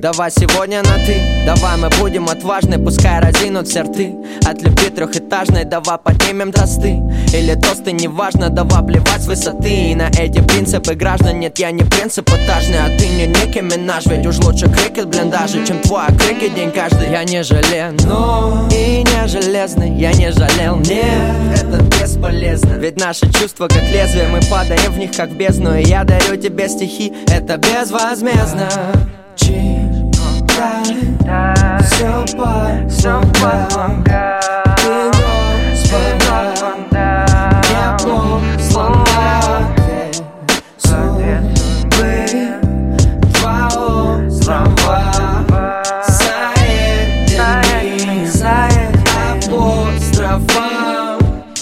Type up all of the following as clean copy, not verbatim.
Давай сегодня на ты, давай мы будем отважны, пускай разинут все рты. От любви трехэтажной давай поднимем тосты. Или тосты, неважно, давай плевать с высоты. И на эти принципы граждан, нет, я не принцип этажный, а ты не Ники Минаж. Ведь уж лучше крикет блиндажи, чем твой крики день каждый. Я не жалею, но и не железный, я не жалел, нет, это бесполезно. Ведь наши чувства как лезвие, мы падаем в них как в бездну. И я дарю тебе стихи, это безвозмездно. Читай, все помогает. Ты Господа, небо сломает судьбы, два острова соединены апострофом.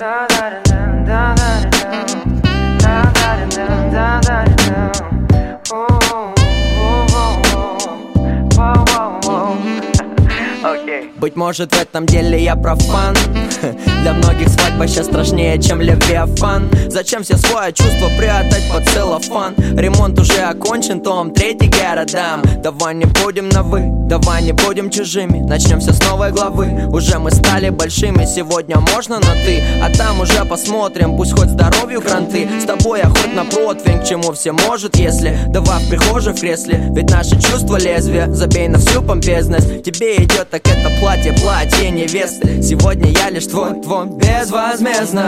Быть может, в этом деле я профан. Для многих свадьба сейчас страшнее, чем Левиафан. Зачем все свои чувства прятать под целлофан? Ремонт уже окончен, том 3 городам. Давай не будем на вы, давай не будем чужими. Начнем все с новой главы. Уже мы стали большими, сегодня можно на ты. А там уже посмотрим, пусть хоть здоровью кранты. С тобой я хоть на противень, к чему все может, если. Давай в прихожей в кресле, ведь наши чувства лезвия. Забей на всю помпезность, тебе идет так это платье, платье невесты. Сегодня я лишь твой безвозмездно.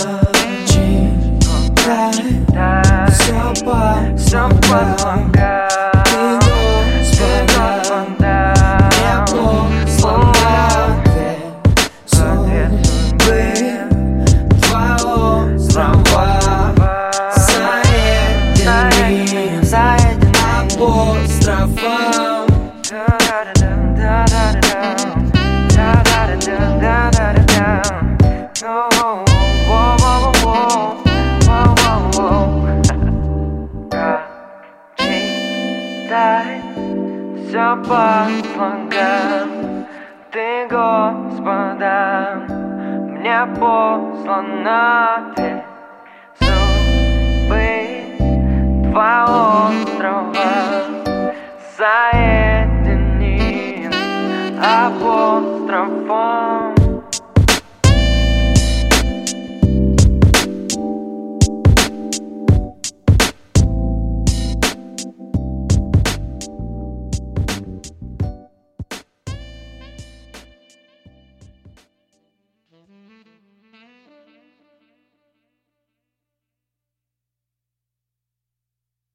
Читай, все помогает. Ты Господа, небо сломает судьбы, два острова соединены апострофом. Все помогает. Ты, Господа, мне послана ты. Судьбы, два острова соединены апострофом.